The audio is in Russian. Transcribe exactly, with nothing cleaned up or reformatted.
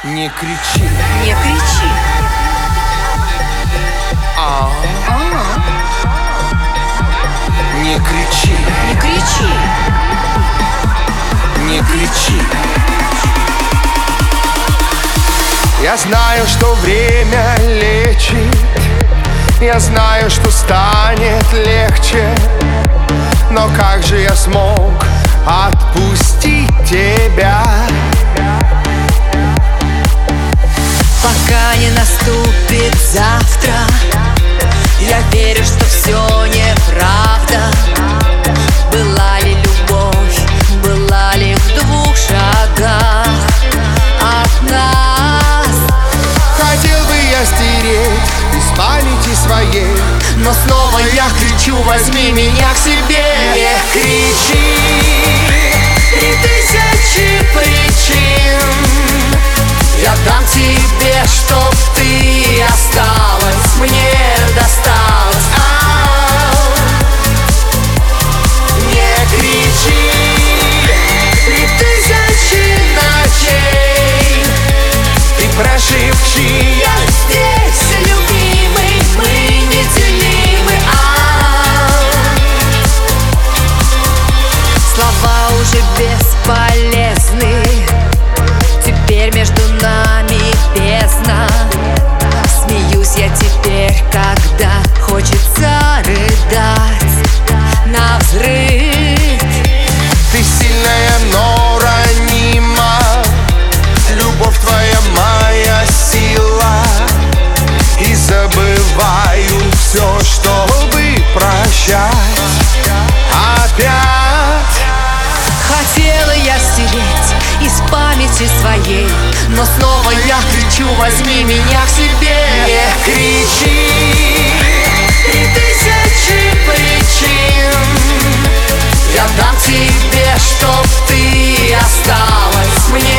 Не кричи, не кричи. а, А, не кричи, не кричи. не кричи. Я знаю, что время лечит, я знаю, что станет легче, но как же я смог отпустить тебя? Пока не наступит завтра, я верю, что все неправда. Была ли любовь, была ли в двух шагах от нас? Хотел бы я стереть из памяти своей, Но снова я кричу: возьми меня к себе. не кричи. Три тысячи причин я дам тебе, чтоб ты осталась, мне досталось. Ау, не кричи. Три тысячи ночей Ты прошепчи, я здесь, любимый, мы неделимы. Ау, слова уже бесполезны. Теперь между нами бездна. Смеюсь я теперь, когда хочется рыдать навзрыд. ты сильная, но ранима. Любовь твоя моя сила, и забываю все, чтобы прощать опять. Хотела я стереть из памяти своей, но снова я кричу: возьми меня к себе. Не кричи. Три тысячи причин я дам тебе, чтоб ты осталась, мне